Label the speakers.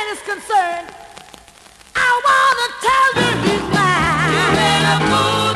Speaker 1: is concerned, I wanna tell you he's mine. You better move.